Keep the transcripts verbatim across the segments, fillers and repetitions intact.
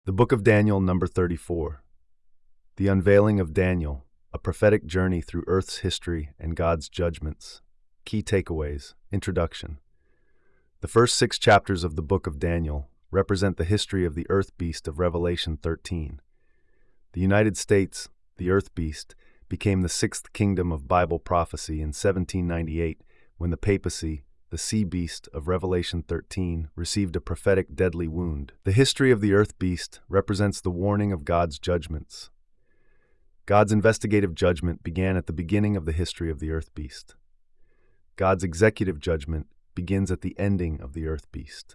The Book of Daniel, number thirty-four. The Unveiling of Daniel, a prophetic journey through Earth's history and God's judgments. Key takeaways. Introduction. The first six chapters of the Book of Daniel represent the history of the Earth Beast of Revelation thirteen. The United States, the Earth Beast, became the sixth kingdom of Bible prophecy in seventeen ninety-eight when the papacy, the Sea Beast of Revelation thirteen, received a prophetic deadly wound. The history of the Earth Beast represents the warning of God's judgments. God's investigative judgment began at the beginning of the history of the Earth Beast. God's executive judgment begins at the ending of the Earth Beast.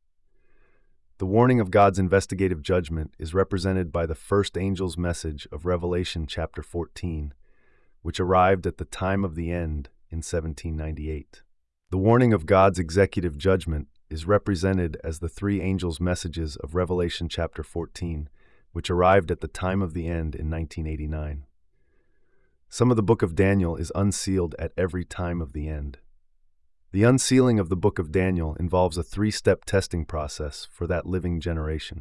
The warning of God's investigative judgment is represented by the first angel's message of Revelation chapter fourteen, which arrived at the time of the end in seventeen ninety-eight. The warning of God's executive judgment is represented as the three angels' messages of Revelation chapter fourteen, which arrived at the time of the end in nineteen eighty-nine. Some of the Book of Daniel is unsealed at every time of the end. The unsealing of the Book of Daniel involves a three-step testing process for that living generation.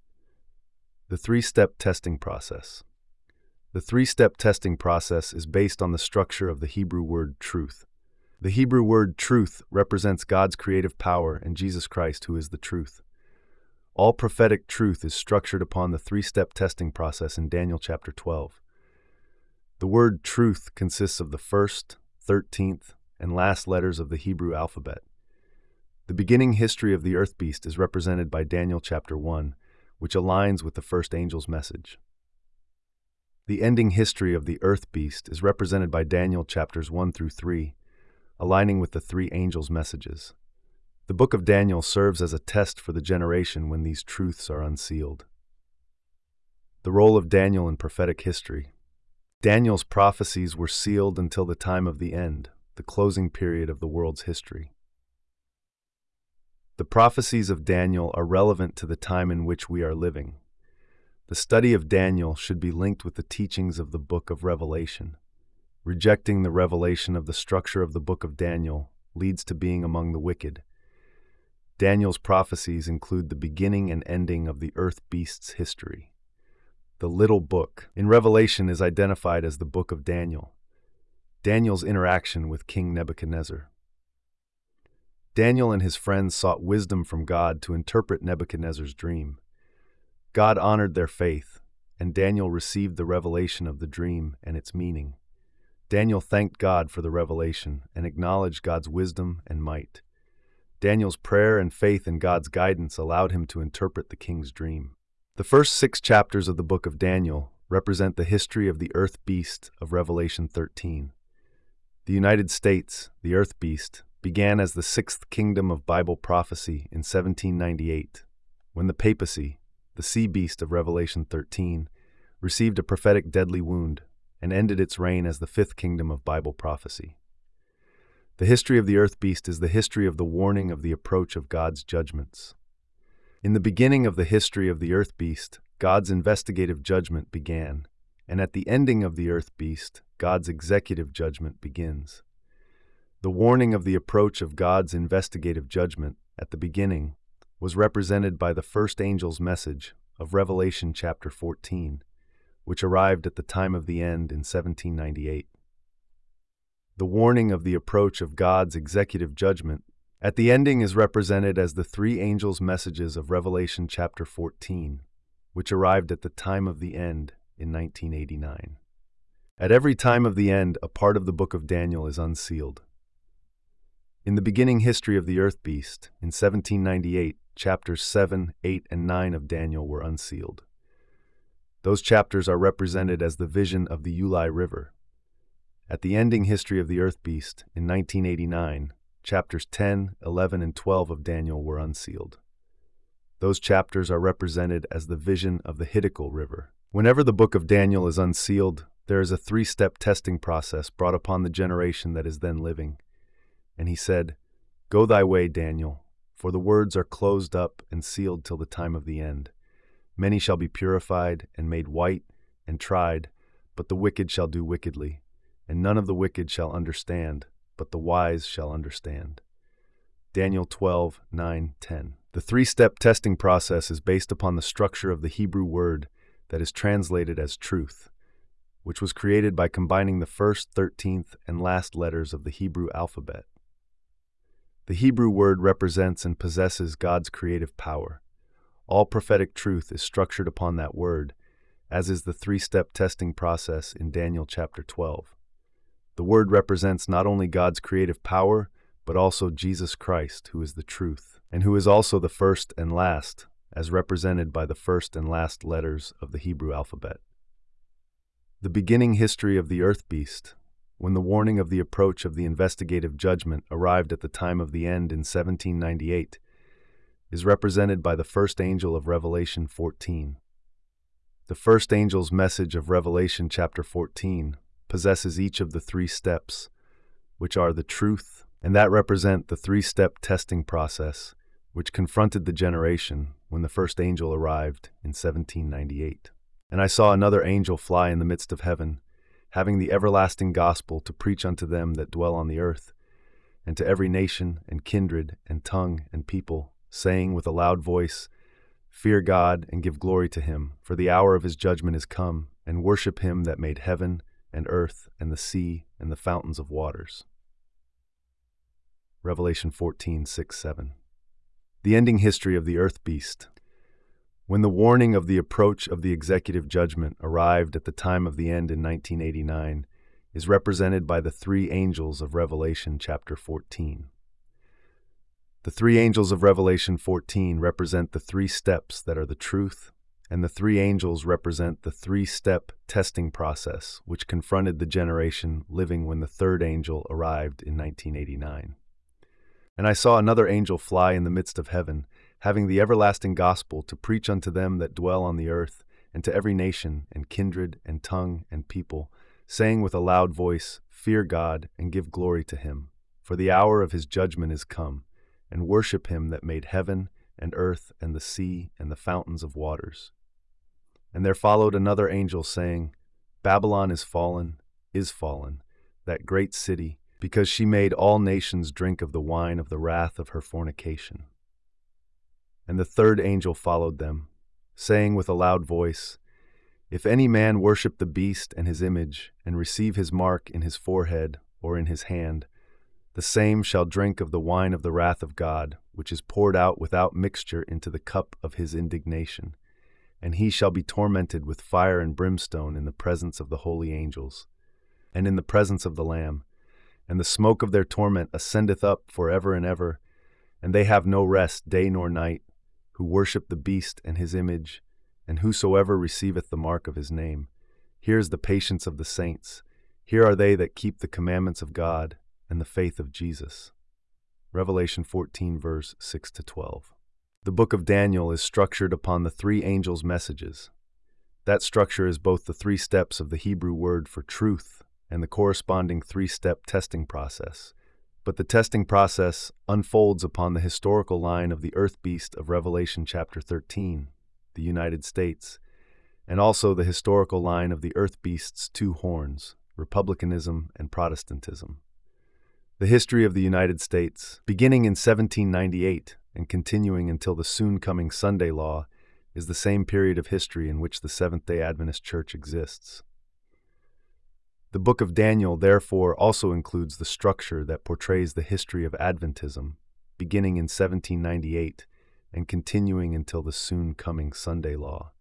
The three-step testing process. The three-step testing process is based on the structure of the Hebrew word truth. The Hebrew word truth represents God's creative power and Jesus Christ, who is the truth. All prophetic truth is structured upon the three-step testing process in Daniel chapter twelve. The word truth consists of the first, thirteenth, and last letters of the Hebrew alphabet. The beginning history of the Earth Beast is represented by Daniel chapter one, which aligns with the first angel's message. The ending history of the Earth Beast is represented by Daniel chapters one through three, aligning with the three angels' messages. The Book of Daniel serves as a test for the generation when these truths are unsealed. The role of Daniel in prophetic history. Daniel's prophecies were sealed until the time of the end, the closing period of the world's history. The prophecies of Daniel are relevant to the time in which we are living. The study of Daniel should be linked with the teachings of the Book of Revelation. Rejecting the revelation of the structure of the Book of Daniel leads to being among the wicked. Daniel's prophecies include the beginning and ending of the Earth Beast's history. The Little Book in Revelation is identified as the Book of Daniel. Daniel's interaction with King Nebuchadnezzar. Daniel and his friends sought wisdom from God to interpret Nebuchadnezzar's dream. God honored their faith, and Daniel received the revelation of the dream and its meaning. Daniel thanked God for the revelation and acknowledged God's wisdom and might. Daniel's prayer and faith in God's guidance allowed him to interpret the king's dream. The first six chapters of the Book of Daniel represent the history of the Earth Beast of Revelation thirteen. The United States, the Earth Beast, began as the sixth kingdom of Bible prophecy in seventeen ninety-eight, when the papacy, the Sea Beast of Revelation thirteen, received a prophetic deadly wound and ended its reign as the fifth kingdom of Bible prophecy. The history of the Earth Beast is the history of the warning of the approach of God's judgments. In the beginning of the history of the Earth Beast, God's investigative judgment began, and at the ending of the Earth Beast, God's executive judgment begins. The warning of the approach of God's investigative judgment at the beginning was represented by the first angel's message of Revelation chapter fourteen, which arrived at the time of the end in seventeen ninety-eight. The warning of the approach of God's executive judgment at the ending is represented as the three angels' messages of Revelation chapter fourteen, which arrived at the time of the end in nineteen eighty-nine. At every time of the end, a part of the Book of Daniel is unsealed. In the beginning history of the Earth Beast, in seventeen ninety-eight, chapters seven, eight, and nine of Daniel were unsealed. Those chapters are represented as the vision of the Ulai River. At the ending history of the Earth Beast, in nineteen eighty-nine, chapters ten, eleven, and twelve of Daniel were unsealed. Those chapters are represented as the vision of the Hiddekel River. Whenever the Book of Daniel is unsealed, there is a three-step testing process brought upon the generation that is then living. And he said, "Go thy way, Daniel, for the words are closed up and sealed till the time of the end. Many shall be purified and made white and tried, but the wicked shall do wickedly, and none of the wicked shall understand, but the wise shall understand." Daniel twelve, nine, ten. The three-step testing process is based upon the structure of the Hebrew word that is translated as truth, which was created by combining the first, thirteenth, and last letters of the Hebrew alphabet. The Hebrew word represents and possesses God's creative power. All prophetic truth is structured upon that word, as is the three-step testing process in Daniel chapter twelve. The word represents not only God's creative power, but also Jesus Christ, who is the truth, and who is also the first and last, as represented by the first and last letters of the Hebrew alphabet. The beginning history of the earth beast, when the warning of the approach of the investigative judgment arrived at the time of the end in seventeen ninety-eight, is represented by the first angel of Revelation fourteen. The first angel's message of Revelation chapter fourteen possesses each of the three steps, which are the truth, and that represent the three-step testing process, which confronted the generation when the first angel arrived in seventeen ninety-eight. And I saw another angel fly in the midst of heaven, having the everlasting gospel to preach unto them that dwell on the earth, and to every nation and kindred and tongue and people, saying with a loud voice, Fear God and give glory to him, for the hour of his judgment is come, and worship him that made heaven and earth and the sea and the fountains of waters. Revelation fourteen, six, seven. The ending history of the earth beast. When the warning of the approach of the executive judgment arrived at the time of the end in nineteen eighty-nine, is represented by the three angels of Revelation chapter fourteen. The three angels of Revelation fourteen represent the three steps that are the truth, and the three angels represent the three-step testing process which confronted the generation living when the third angel arrived in nineteen eighty-nine. And I saw another angel fly in the midst of heaven, having the everlasting gospel to preach unto them that dwell on the earth, and to every nation, and kindred, and tongue, and people, saying with a loud voice, Fear God, and give glory to him, for the hour of his judgment is come, and worship him that made heaven, and earth, and the sea, and the fountains of waters. And there followed another angel, saying, Babylon is fallen, is fallen, that great city, because she made all nations drink of the wine of the wrath of her fornication. And the third angel followed them, saying with a loud voice, If any man worship the beast and his image, and receive his mark in his forehead or in his hand, the same shall drink of the wine of the wrath of God, which is poured out without mixture into the cup of his indignation. And he shall be tormented with fire and brimstone in the presence of the holy angels, and in the presence of the Lamb. And the smoke of their torment ascendeth up for ever and ever, and they have no rest day nor night, who worship the beast and his image, and whosoever receiveth the mark of his name. Here is the patience of the saints. Here are they that keep the commandments of God and the faith of Jesus. Revelation fourteen, verse six to twelve. The book of Daniel is structured upon the three angels' messages. That structure is both the three steps of the Hebrew word for truth and the corresponding three-step testing process. But the testing process unfolds upon the historical line of the earth beast of Revelation chapter thirteen, the United States, and also the historical line of the earth beast's two horns, republicanism and Protestantism. The history of the United States, beginning in seventeen ninety-eight and continuing until the soon-coming Sunday Law, is the same period of history in which the Seventh-day Adventist Church exists. The book of Daniel, therefore, also includes the structure that portrays the history of Adventism, beginning in seventeen ninety-eight and continuing until the soon-coming Sunday Law.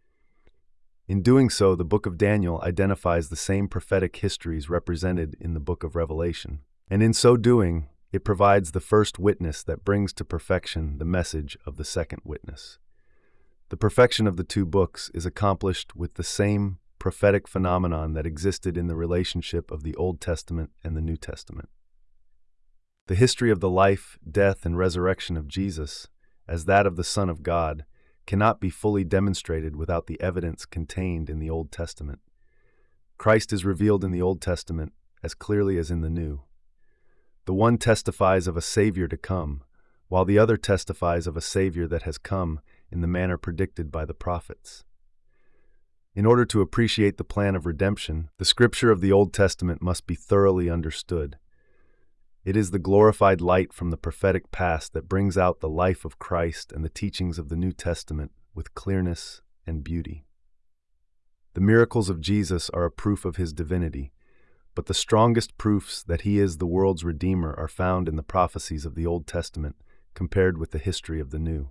In doing so, the book of Daniel identifies the same prophetic histories represented in the book of Revelation, and in so doing, it provides the first witness that brings to perfection the message of the second witness. The perfection of the two books is accomplished with the same prophetic phenomenon that existed in the relationship of the Old Testament and the New Testament. The history of the life, death, and resurrection of Jesus, as that of the Son of God, cannot be fully demonstrated without the evidence contained in the Old Testament. Christ is revealed in the Old Testament as clearly as in the New. The one testifies of a Savior to come, while the other testifies of a Savior that has come in the manner predicted by the prophets. In order to appreciate the plan of redemption, the scripture of the Old Testament must be thoroughly understood. It is the glorified light from the prophetic past that brings out the life of Christ and the teachings of the New Testament with clearness and beauty. The miracles of Jesus are a proof of his divinity, but the strongest proofs that he is the world's Redeemer are found in the prophecies of the Old Testament compared with the history of the New.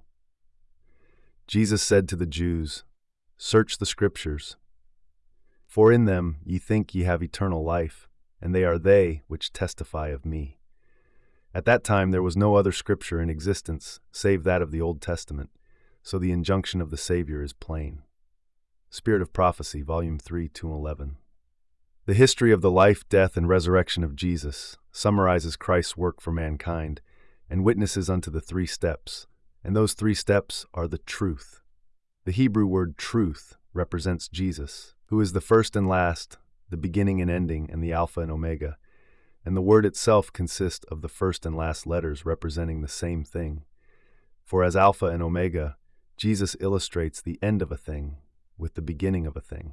Jesus said to the Jews, "Search the Scriptures, for in them ye think ye have eternal life, and they are they which testify of me." At that time there was no other scripture in existence save that of the Old Testament, so the injunction of the Savior is plain. Spirit of Prophecy, Volume three, two eleven. The history of the life, death, and resurrection of Jesus summarizes Christ's work for mankind and witnesses unto the three steps, and those three steps are the truth. The Hebrew word truth represents Jesus, who is the first and last, the beginning and ending, and the Alpha and Omega, and the word itself consists of the first and last letters representing the same thing. For as Alpha and Omega, Jesus illustrates the end of a thing with the beginning of a thing.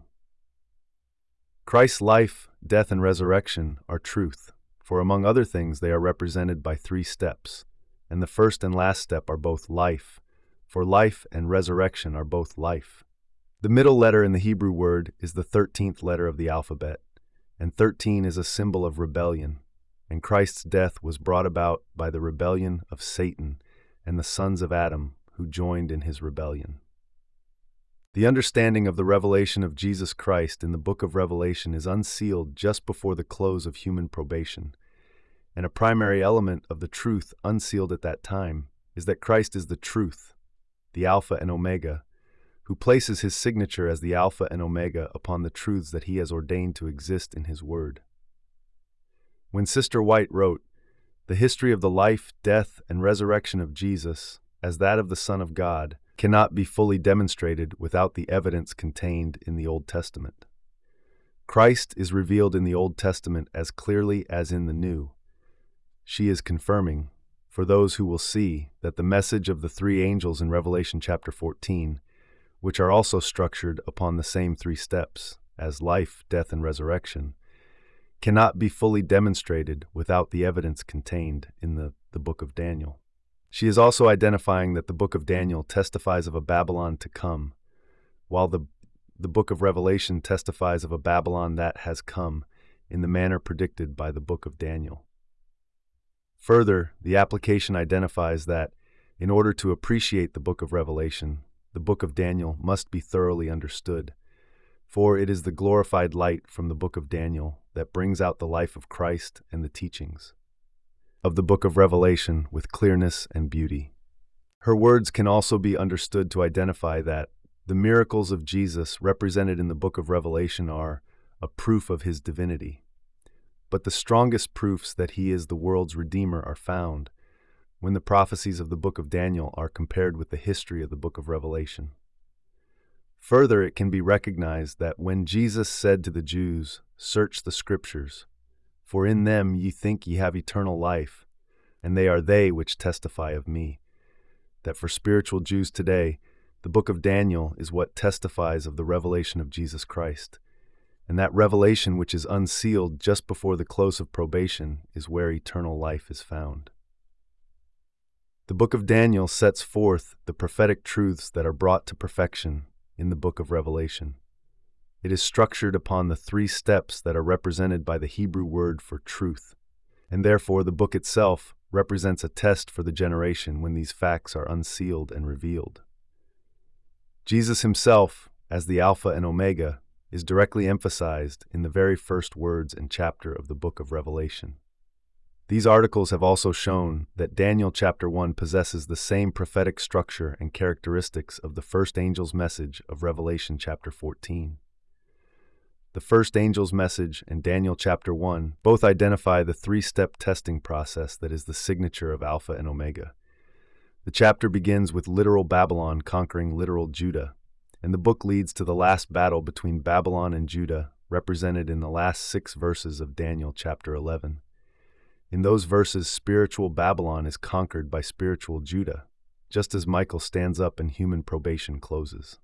Christ's life, death, and resurrection are truth, for among other things they are represented by three steps, and the first and last step are both life, for life and resurrection are both life. The middle letter in the Hebrew word is the thirteenth letter of the alphabet, and thirteen is a symbol of rebellion, and Christ's death was brought about by the rebellion of Satan and the sons of Adam who joined in his rebellion. The understanding of the revelation of Jesus Christ in the book of Revelation is unsealed just before the close of human probation, and a primary element of the truth unsealed at that time is that Christ is the truth, the Alpha and Omega, who places his signature as the Alpha and Omega upon the truths that he has ordained to exist in his word. When Sister White wrote, "The history of the life, death, and resurrection of Jesus, as that of the Son of God, cannot be fully demonstrated without the evidence contained in the Old Testament." Christ is revealed in the Old Testament as clearly as in the New. She is confirming, for those who will see, that the message of the three angels in Revelation chapter fourteen, which are also structured upon the same three steps, as life, death, and resurrection, cannot be fully demonstrated without the evidence contained in the, the book of Daniel. She is also identifying that the book of Daniel testifies of a Babylon to come, while the, the book of Revelation testifies of a Babylon that has come in the manner predicted by the book of Daniel. Further, the application identifies that, in order to appreciate the book of Revelation, the book of Daniel must be thoroughly understood, for it is the glorified light from the book of Daniel that brings out the life of Christ and the teachings of the book of Revelation with clearness and beauty. Her words can also be understood to identify that the miracles of Jesus represented in the book of Revelation are a proof of his divinity. But the strongest proofs that he is the world's Redeemer are found when the prophecies of the book of Daniel are compared with the history of the book of Revelation. Further, it can be recognized that when Jesus said to the Jews, "Search the Scriptures, for in them ye think ye have eternal life, and they are they which testify of me," that for spiritual Jews today, the book of Daniel is what testifies of the revelation of Jesus Christ, and that revelation which is unsealed just before the close of probation is where eternal life is found. The book of Daniel sets forth the prophetic truths that are brought to perfection in the book of Revelation. It is structured upon the three steps that are represented by the Hebrew word for truth, and therefore the book itself represents a test for the generation when these facts are unsealed and revealed. Jesus himself, as the Alpha and Omega, is directly emphasized in the very first words and chapter of the book of Revelation. These articles have also shown that Daniel chapter one possesses the same prophetic structure and characteristics of the first angel's message of Revelation chapter fourteen. The first angel's message and Daniel chapter one both identify the three-step testing process that is the signature of Alpha and Omega. The chapter begins with literal Babylon conquering literal Judah, and the book leads to the last battle between Babylon and Judah, represented in the last six verses of Daniel chapter eleven. In those verses, spiritual Babylon is conquered by spiritual Judah, just as Michael stands up and human probation closes.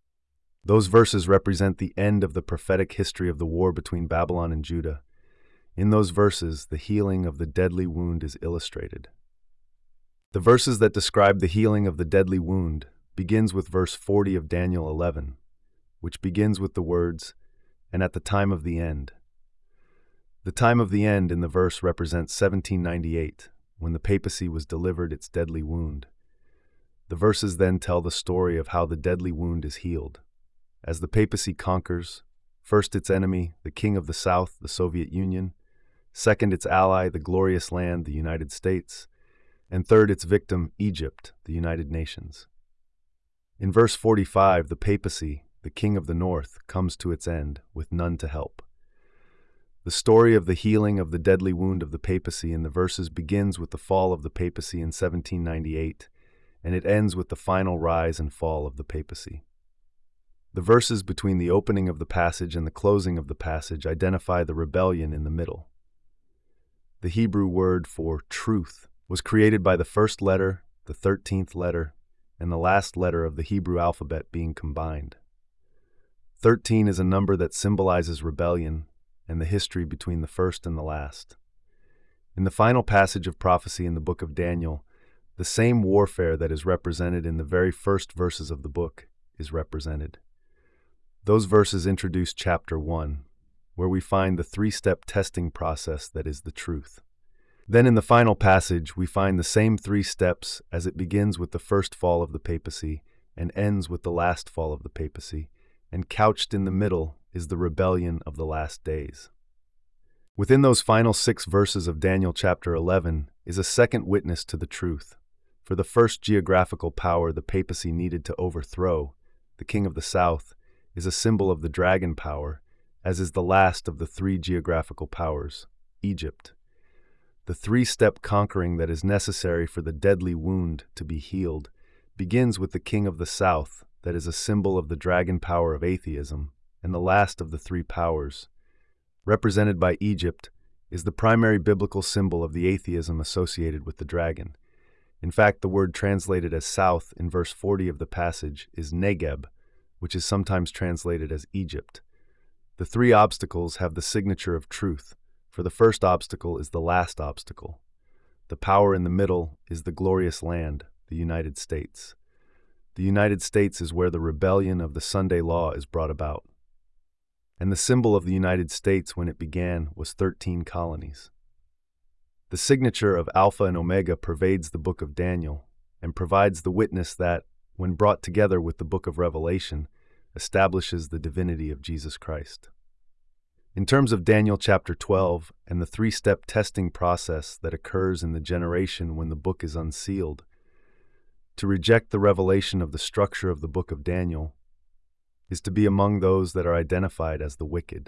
Those verses represent the end of the prophetic history of the war between Babylon and Judah, In those verses, the healing of the deadly wound is illustrated. The verses that describe the healing of the deadly wound begins with verse forty of Daniel eleven, which begins with the words, "And at the time of the end." The time of the end in the verse represents seventeen ninety-eight, when the papacy was delivered its deadly wound. The verses then tell the story of how the deadly wound is healed. As the papacy conquers, first its enemy, the King of the South, the Soviet Union, second its ally, the glorious land, the United States, and third its victim, Egypt, the United Nations. In verse forty-five, the papacy, the King of the North, comes to its end, with none to help. The story of the healing of the deadly wound of the papacy in the verses begins with the fall of the papacy in seventeen ninety-eight, and it ends with the final rise and fall of the papacy. The verses between the opening of the passage and the closing of the passage identify the rebellion in the middle. The Hebrew word for truth was created by the first letter, the thirteenth letter, and the last letter of the Hebrew alphabet being combined. Thirteen is a number that symbolizes rebellion and the history between the first and the last. In the final passage of prophecy in the book of Daniel, the same warfare that is represented in the very first verses of the book is represented. Those verses introduce chapter one, where we find the three-step testing process that is the truth. Then in the final passage, we find the same three steps as it begins with the first fall of the papacy and ends with the last fall of the papacy, and couched in the middle is the rebellion of the last days. Within those final six verses of Daniel chapter eleven is a second witness to the truth. For the first geographical power the papacy needed to overthrow, the King of the South, is a symbol of the dragon power, as is the last of the three geographical powers, Egypt. The three-step conquering that is necessary for the deadly wound to be healed begins with the King of the South, that is a symbol of the dragon power of atheism, and the last of the three powers, represented by Egypt, is the primary biblical symbol of the atheism associated with the dragon. In fact, the word translated as south in verse forty of the passage is Negeb, which is sometimes translated as Egypt. The three obstacles have the signature of truth, for the first obstacle is the last obstacle. The power in the middle is the glorious land, the United States. The United States is where the rebellion of the Sunday law is brought about. And the symbol of the United States when it began was thirteen colonies. The signature of Alpha and Omega pervades the book of Daniel and provides the witness that, when brought together with the book of Revelation, establishes the divinity of Jesus Christ. In terms of Daniel chapter twelve and the three-step testing process that occurs in the generation when the book is unsealed, to reject the revelation of the structure of the book of Daniel is to be among those that are identified as the wicked.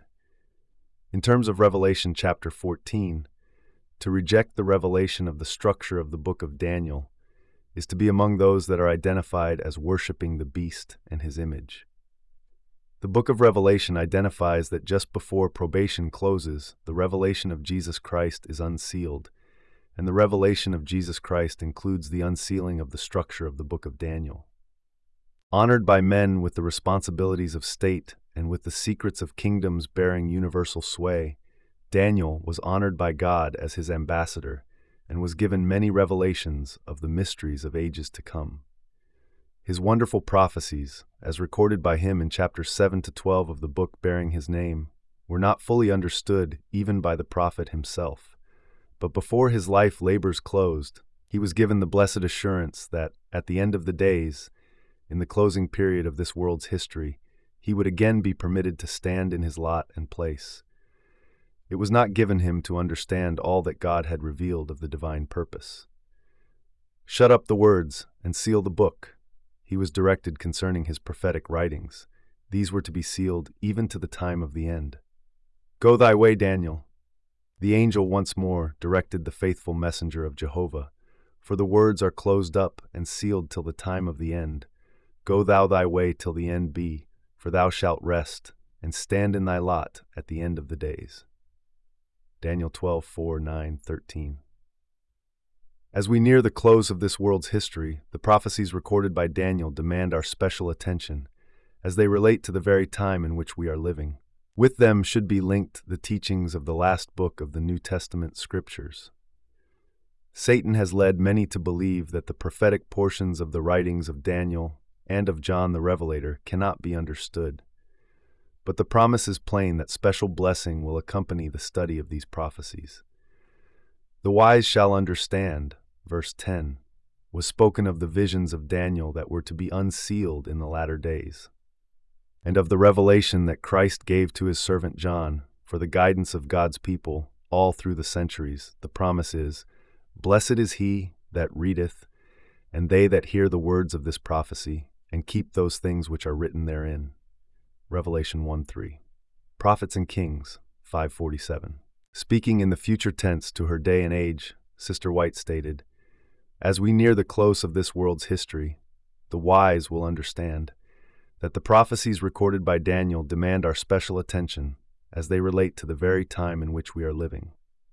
In terms of Revelation chapter fourteen, to reject the revelation of the structure of the book of Daniel is to be among those that are identified as worshiping the beast and his image. The book of Revelation identifies that just before probation closes, the revelation of Jesus Christ is unsealed, and the revelation of Jesus Christ includes the unsealing of the structure of the book of Daniel. Honored by men with the responsibilities of state and with the secrets of kingdoms bearing universal sway, Daniel was honored by God as his ambassador and was given many revelations of the mysteries of ages to come. His wonderful prophecies, as recorded by him in chapters seven to twelve of the book bearing his name, were not fully understood even by the prophet himself. But before his life labors closed, he was given the blessed assurance that, at the end of the days, in the closing period of this world's history, he would again be permitted to stand in his lot and place. It was not given him to understand all that God had revealed of the divine purpose. Shut up the words and seal the book. He was directed concerning his prophetic writings. These were to be sealed even to the time of the end. Go thy way, Daniel. The angel once more directed the faithful messenger of Jehovah, for the words are closed up and sealed till the time of the end. Go thou thy way till the end be, for thou shalt rest, and stand in thy lot at the end of the days. Daniel twelve, four, nine, thirteen. As we near the close of this world's history, the prophecies recorded by Daniel demand our special attention, as they relate to the very time in which we are living. With them should be linked the teachings of the last book of the New Testament scriptures. Satan has led many to believe that the prophetic portions of the writings of Daniel and of John the Revelator cannot be understood. But the promise is plain that special blessing will accompany the study of these prophecies. The wise shall understand, verse ten, was spoken of the visions of Daniel that were to be unsealed in the latter days, and of the revelation that Christ gave to his servant John for the guidance of God's people all through the centuries. The promise is, "Blessed is he that readeth, and they that hear the words of this prophecy, and keep those things which are written therein." Revelation one three. Prophets and Kings, five forty-seven. Speaking in the future tense to her day and age, Sister White stated, "As we near the close of this world's history, the wise will understand that the prophecies recorded by Daniel demand our special attention as they relate to the very time in which we are living.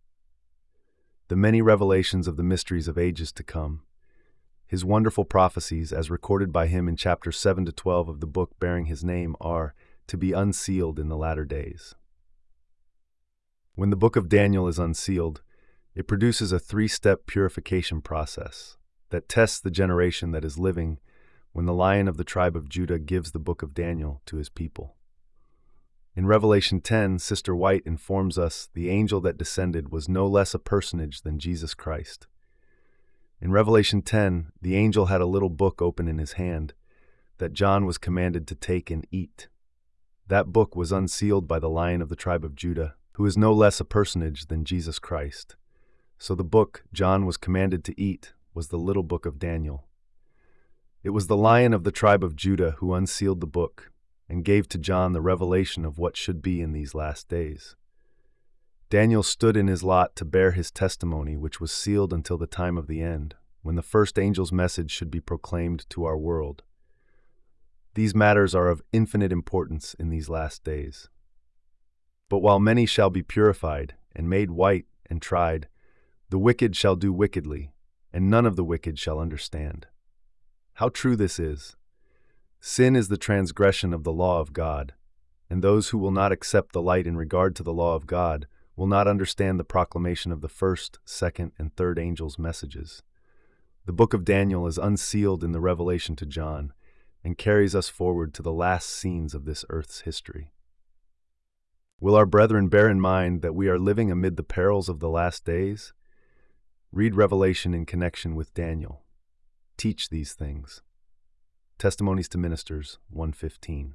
The many revelations of the mysteries of ages to come, his wonderful prophecies as recorded by him in chapters seven to twelve of the book bearing his name are to be unsealed in the latter days." When the book of Daniel is unsealed, it produces a three-step purification process that tests the generation that is living when the Lion of the tribe of Judah gives the book of Daniel to his people. In Revelation ten, Sister White informs us the angel that descended was no less a personage than Jesus Christ. In Revelation ten, the angel had a little book open in his hand that John was commanded to take and eat. That book was unsealed by the Lion of the tribe of Judah, who is no less a personage than Jesus Christ. So the book John was commanded to eat was the little book of Daniel. It was the Lion of the tribe of Judah who unsealed the book and gave to John the revelation of what should be in these last days. Daniel stood in his lot to bear his testimony, which was sealed until the time of the end, when the first angel's message should be proclaimed to our world. These matters are of infinite importance in these last days. But while many shall be purified and made white and tried, the wicked shall do wickedly, and none of the wicked shall understand. How true this is! Sin is the transgression of the law of God, and those who will not accept the light in regard to the law of God will not understand the proclamation of the first, second, and third angels' messages. The book of Daniel is unsealed in the revelation to John and carries us forward to the last scenes of this earth's history. Will our brethren bear in mind that we are living amid the perils of the last days? Read Revelation in connection with Daniel. Teach these things. Testimonies to Ministers, one fifteen.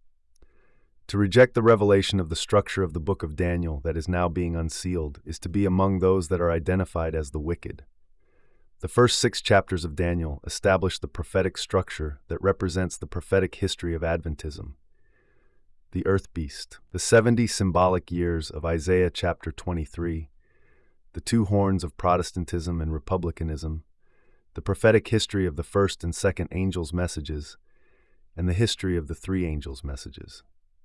To reject the revelation of the structure of the book of Daniel that is now being unsealed is to be among those that are identified as the wicked. The first six chapters of Daniel establish the prophetic structure that represents the prophetic history of Adventism. The earth beast, the seventy symbolic years of Isaiah chapter twenty-three, the two horns of Protestantism and Republicanism, the prophetic history of the first and second angels' messages, and the history of the three angels' messages.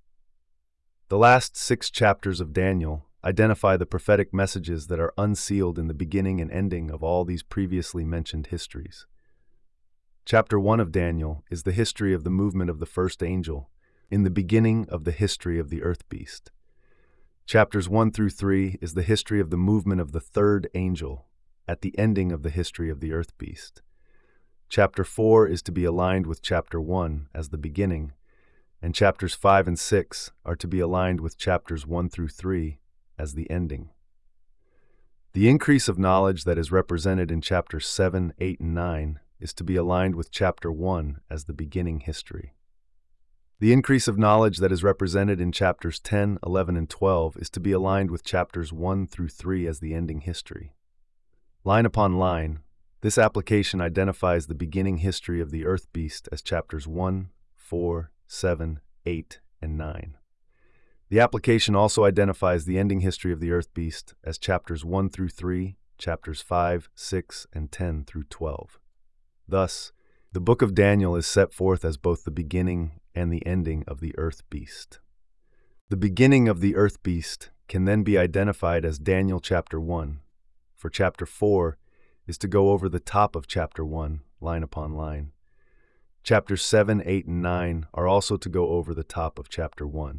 The last six chapters of Daniel identify the prophetic messages that are unsealed in the beginning and ending of all these previously mentioned histories. Chapter one of Daniel is the history of the movement of the first angel, in the beginning of the history of the earth beast. Chapters one through three is the history of the movement of the third angel, at the ending of the history of the earth beast. Chapter four is to be aligned with chapter one as the beginning, and chapters five and six are to be aligned with chapters one through three as the ending. The increase of knowledge that is represented in chapters seven, eight, and nine is to be aligned with chapter one as the beginning history. The increase of knowledge that is represented in chapters ten, eleven, and twelve is to be aligned with chapters one through three as the ending history. Line upon line, this application identifies the beginning history of the earth beast as chapters one, four, seven, eight, and nine. The application also identifies the ending history of the earth beast as chapters one through three, chapters five, six, and ten through twelve. Thus, the book of Daniel is set forth as both the beginning and the ending of the earth beast. The beginning of the earth beast can then be identified as Daniel chapter one, for chapter four is to go over the top of chapter one, line upon line. Chapters seven, eight, and nine are also to go over the top of chapter one.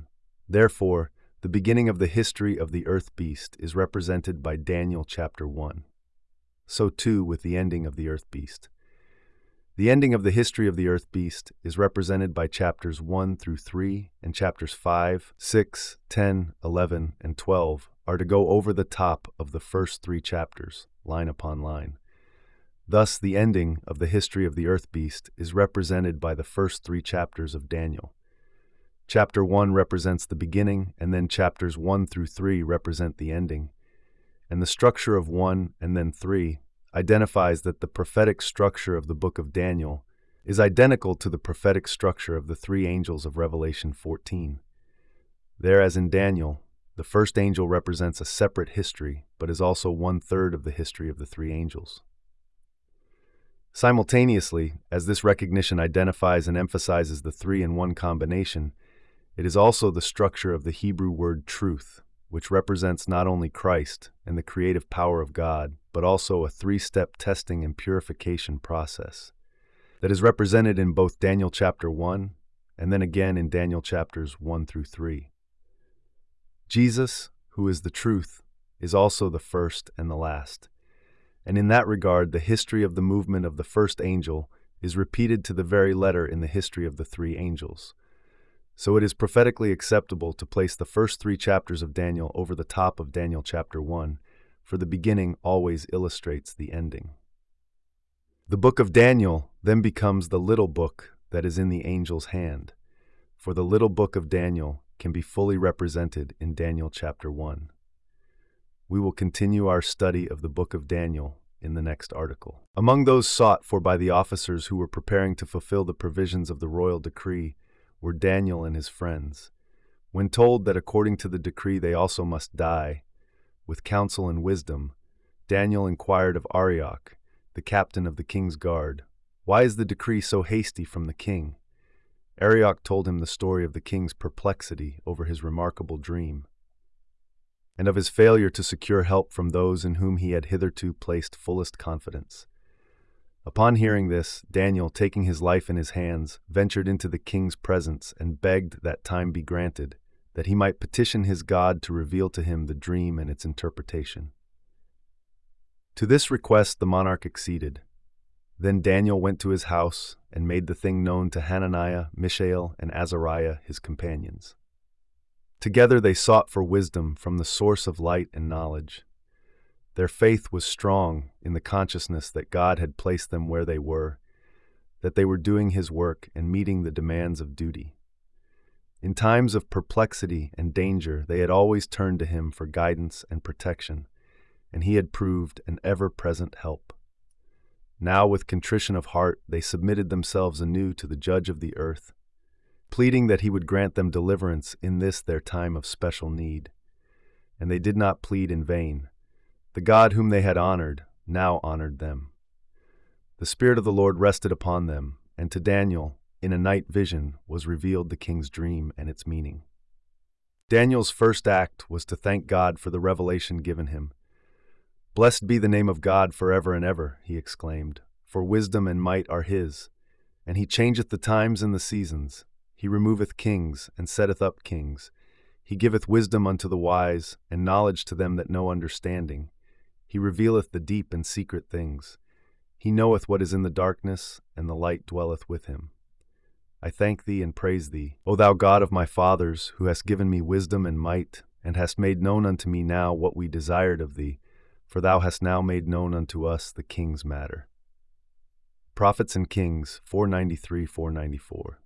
Therefore, the beginning of the history of the earth beast is represented by Daniel chapter one. So too with the ending of the earth beast. The ending of the history of the earth beast is represented by chapters one through three, and chapters five, six, ten, eleven, and twelve are to go over the top of the first three chapters, line upon line. Thus, the ending of the history of the earth beast is represented by the first three chapters of Daniel. Chapter one represents the beginning, and then chapters one through three represent the ending. And the structure of one and then three identifies that the prophetic structure of the book of Daniel is identical to the prophetic structure of the three angels of Revelation fourteen. There, as in Daniel, the first angel represents a separate history, but is also one-third of the history of the three angels. Simultaneously, as this recognition identifies and emphasizes the three in one combination, it is also the structure of the Hebrew word truth, which represents not only Christ and the creative power of God, but also a three-step testing and purification process that is represented in both Daniel chapter one and then again in Daniel chapters one through three. Jesus, who is the truth, is also the first and the last. And in that regard, the history of the movement of the first angel is repeated to the very letter in the history of the three angels. So it is prophetically acceptable to place the first three chapters of Daniel over the top of Daniel chapter one, for the beginning always illustrates the ending. The book of Daniel then becomes the little book that is in the angel's hand, for the little book of Daniel can be fully represented in Daniel chapter one. We will continue our study of the book of Daniel in the next article. Among those sought for by the officers who were preparing to fulfill the provisions of the royal decree were Daniel and his friends. When told that according to the decree they also must die, with counsel and wisdom, Daniel inquired of Arioch, the captain of the king's guard, "Why is the decree so hasty from the king?" Arioch told him the story of the king's perplexity over his remarkable dream, and of his failure to secure help from those in whom he had hitherto placed fullest confidence. Upon hearing this, Daniel, taking his life in his hands, ventured into the king's presence and begged that time be granted, that he might petition his God to reveal to him the dream and its interpretation. To this request the monarch acceded. Then Daniel went to his house and made the thing known to Hananiah, Mishael, and Azariah, his companions. Together they sought for wisdom from the source of light and knowledge. Their faith was strong in the consciousness that God had placed them where they were, that they were doing His work and meeting the demands of duty. In times of perplexity and danger, they had always turned to Him for guidance and protection, and He had proved an ever-present help. Now, with contrition of heart, they submitted themselves anew to the Judge of the earth, pleading that He would grant them deliverance in this their time of special need. And they did not plead in vain. The God whom they had honored now honored them. The Spirit of the Lord rested upon them, and to Daniel, in a night vision, was revealed the king's dream and its meaning. Daniel's first act was to thank God for the revelation given him. "Blessed be the name of God forever and ever," he exclaimed, "for wisdom and might are His. And He changeth the times and the seasons. He removeth kings, and setteth up kings. He giveth wisdom unto the wise, and knowledge to them that know understanding. He revealeth the deep and secret things. He knoweth what is in the darkness, and the light dwelleth with Him. I thank Thee and praise Thee, O Thou God of my fathers, who hast given me wisdom and might, and hast made known unto me now what we desired of Thee, for Thou hast now made known unto us the king's matter." Prophets and Kings four ninety-three to four ninety-four.